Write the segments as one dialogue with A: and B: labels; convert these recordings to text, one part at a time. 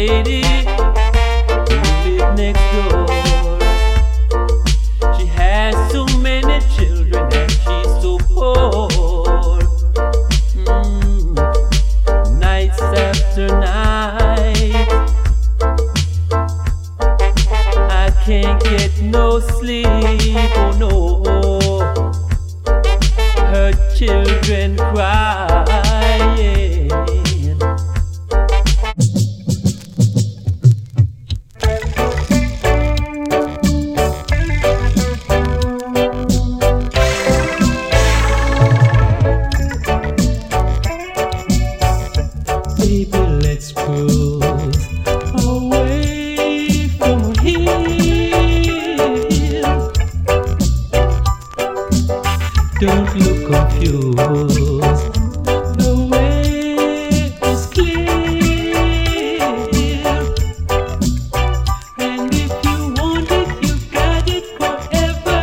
A: lady who lived next door. She has so many children and she's so poor. Nights after night, I can't get no sleep, oh no. Her children crying. Baby, let's cruise away from here. Don't look confused. The way is clear. And if you want it, you got it forever.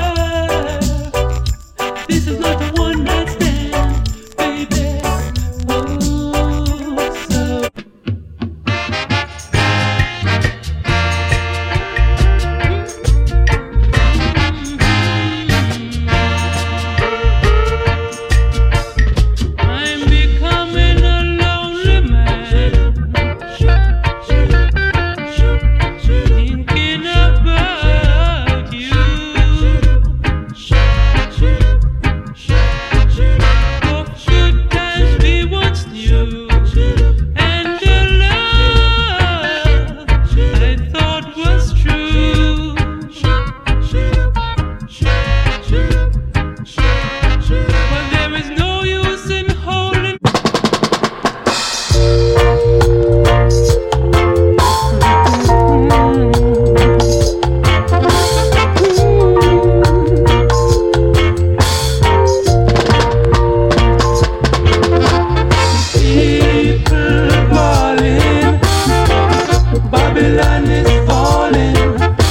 A: This is not a one-night stand, baby. Oh, so I'm becoming a lonely man, thinking about you. Of good times we once knew, and the love I thought was true. But there is no use in holding. People falling, Babylon is falling.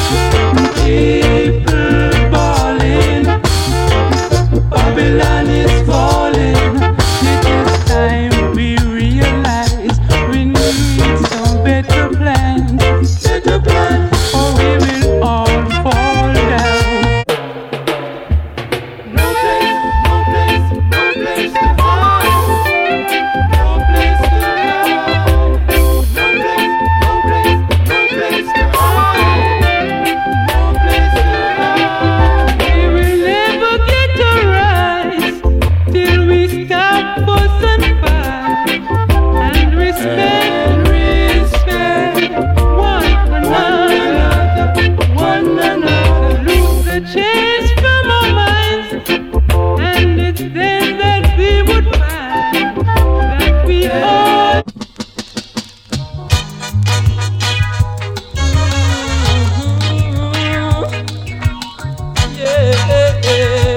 A: People falling, Babylon is falling. It is time we realize we need some better plans, or we will all fall down. No place to hide. No place to hide. No place to hide. No place to hide. We will never get a rise till we stop fuss and fight and respect one another. Lose the chains from our minds, and it's then that we would find that we all. Yeah.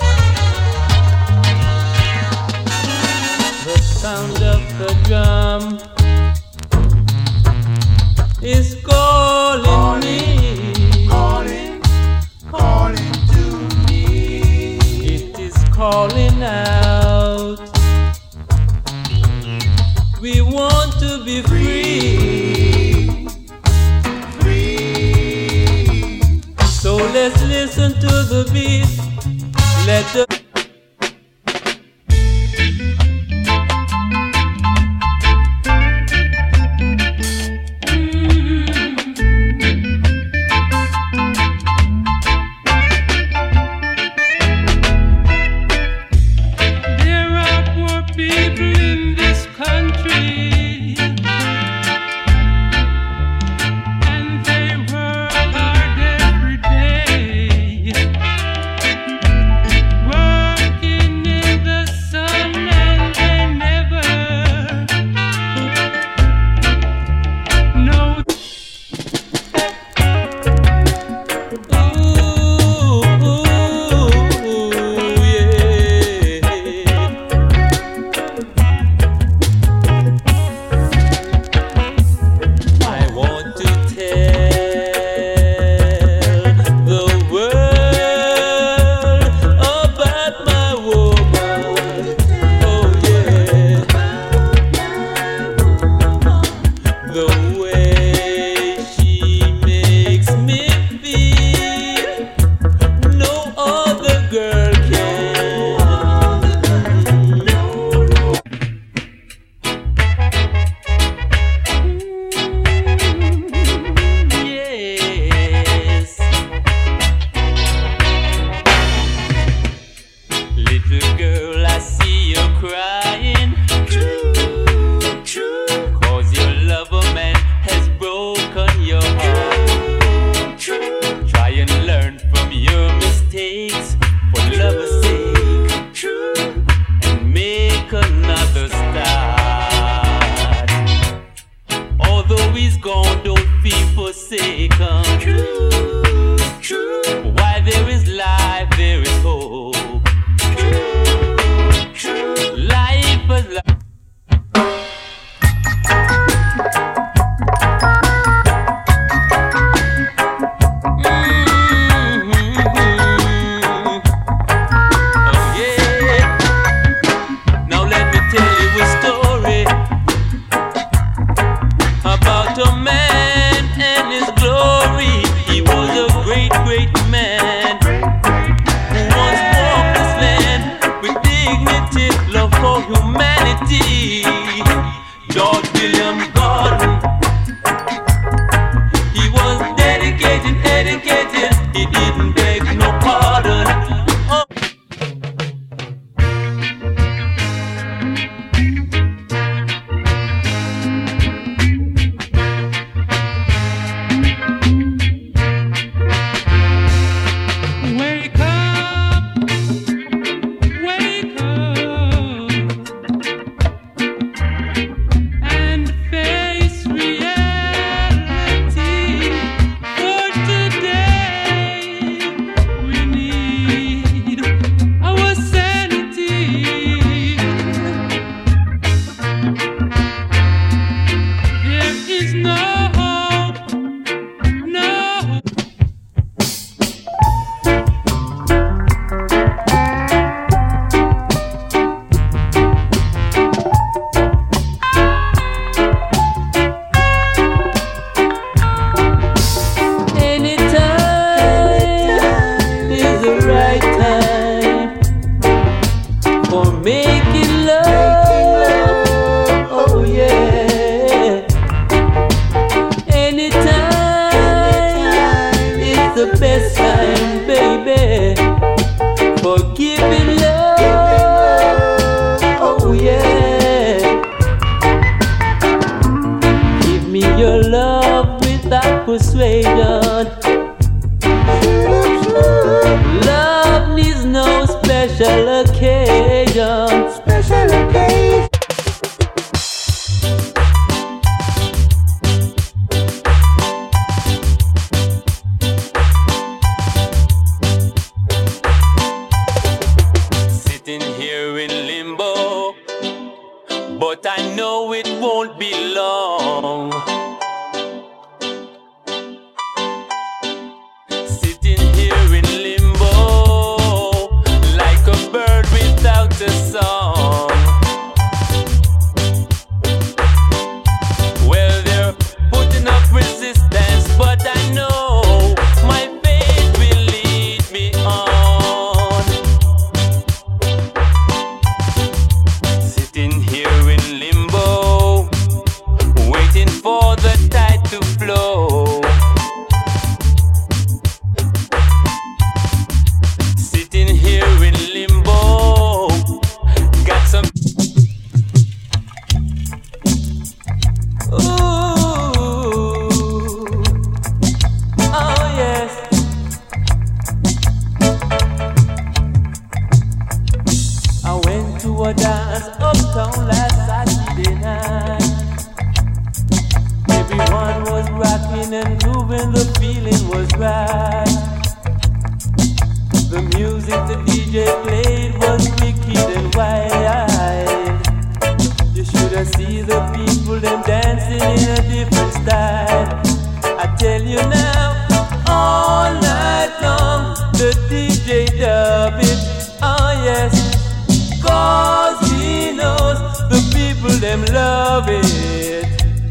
A: The sound of the drum is calling me. Calling to me. It is calling out. We want to be free. So let's listen to the beat. Let the There are poor people in this country, and they work hard every day. Work
B: gone, don't be forsaken. True, true. While there is life, there is hope. True, true. Life is life. George William Gordon, he was dedicated, educated, he didn't beg no pardon. Oh. Wake up, wake up. Face reality, for today we need our sanity. There is no hope, no hope. Making love, oh yeah. Anytime is the best time, baby, for giving love, oh yeah. Give me your love without persuasion. Love needs no special occasion. Special occasion. Sitting here in limbo, but I know it won't be long. Sitting here in limbo, like a bird without a song. Well, they're putting up resistance, but I know my faith will lead me on. Sitting here in limbo, waiting for the tide to flow. Sitting here in limbo, got some. Ooh, oh yes. I went to a dance uptown last Saturday night. Everyone was rocking and grooving, the feeling was right. The music the DJ played was wicked and wild. You should have seen the people, them dancing in a different style. I tell you now, all night long, the DJ dub it, oh yes, 'cause he knows the people, them love it.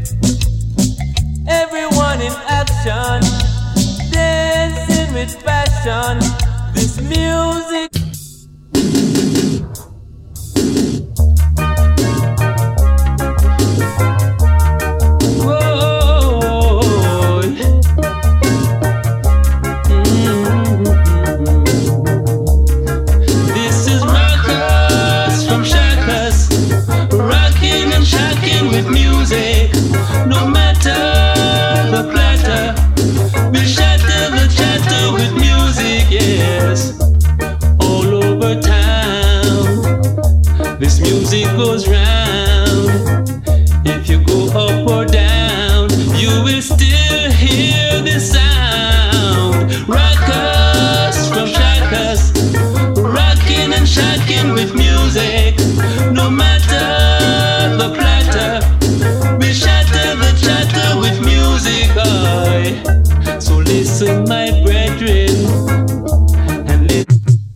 B: Everyone in action, dancing with passion. This music. Whoa. This is Marcus from Shakas, rocking and shacking with music. No matter the platter, we shatter the chatter with music, yes. Oh we still hear the sound. Rockers from Shackers, rocking and shocking with music. No matter the platter, we shatter the chatter with music. Aye. So listen, my brethren, and listen.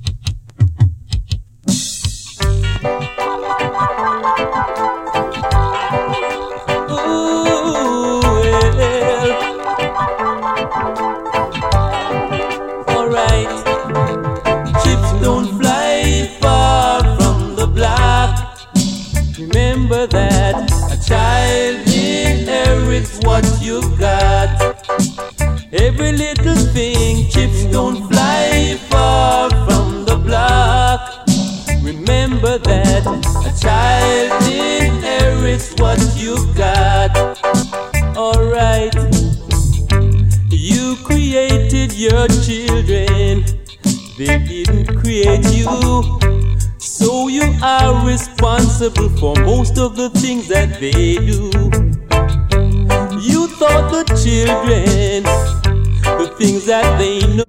C: Remember that a child inherits what you've got. Every little thing, chips don't fly far from the block. Remember that a child inherits what you've got. Alright, you created your children, they didn't create you. So you are responsible for most of the things that they do. You taught the children the things that they know.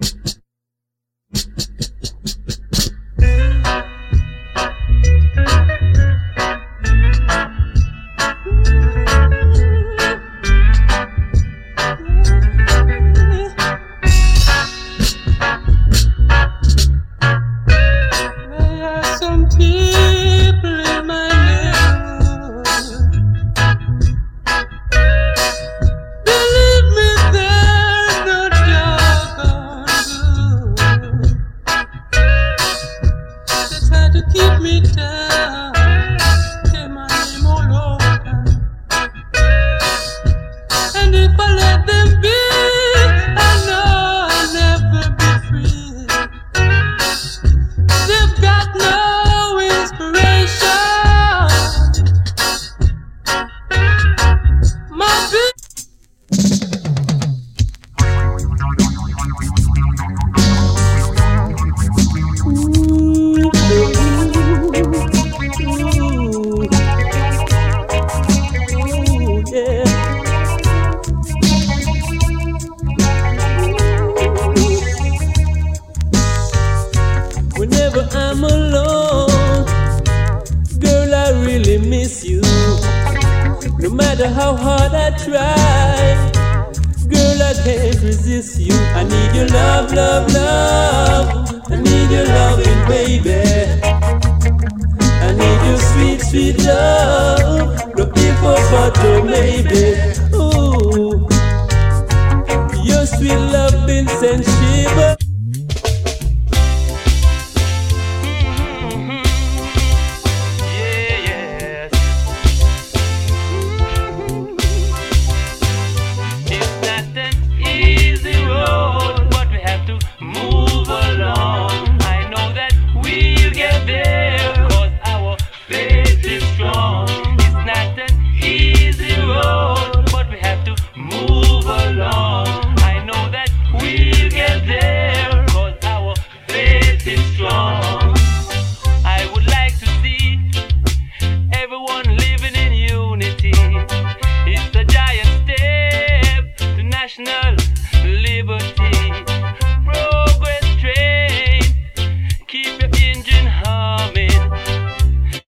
C: Whenever I'm alone, girl, I really miss you. No matter how hard I try, girl, I can't resist you. I need your love, love, love. I need your loving, baby. I need your sweet, sweet love. Looking for butter, maybe. Ooh, your sweet loving sensation